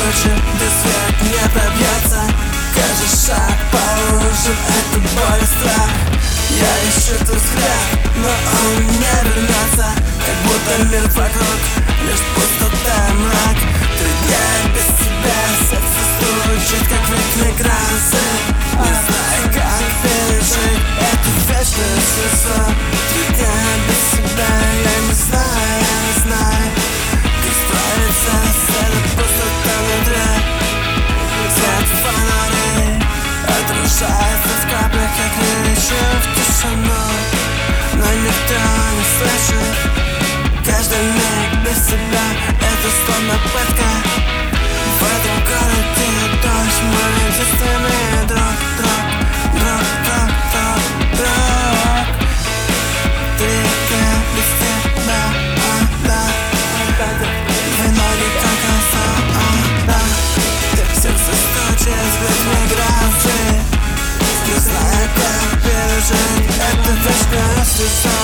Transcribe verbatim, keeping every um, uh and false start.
ночи до свет не пробьется. Каждый шаг положен, это боль и страх. Я ищу твой взгляд, но он не вернется. Как будто мир вокруг лишь пустота, мрак. Три дня без тебя, сердце стучит, как в миграции. Не знаю, как пережить эту вечную слезу. Три дня без тебя, я не знаю, я не знаю, как справиться с этой пустотой внутри. Свет фонарей отражается в каплях, как лечу в тишину. Но никто не слышит. Каждый миг без тебя — это словно пытка. В этом городе дождь, мы единственный друг, друг, друг, друг, друг, друг. Три дня без тебя, а, да. Две ноги как оса, а, да. Как сердце стучит, в миграции. Не знаю, как пережить эту вечную слезу.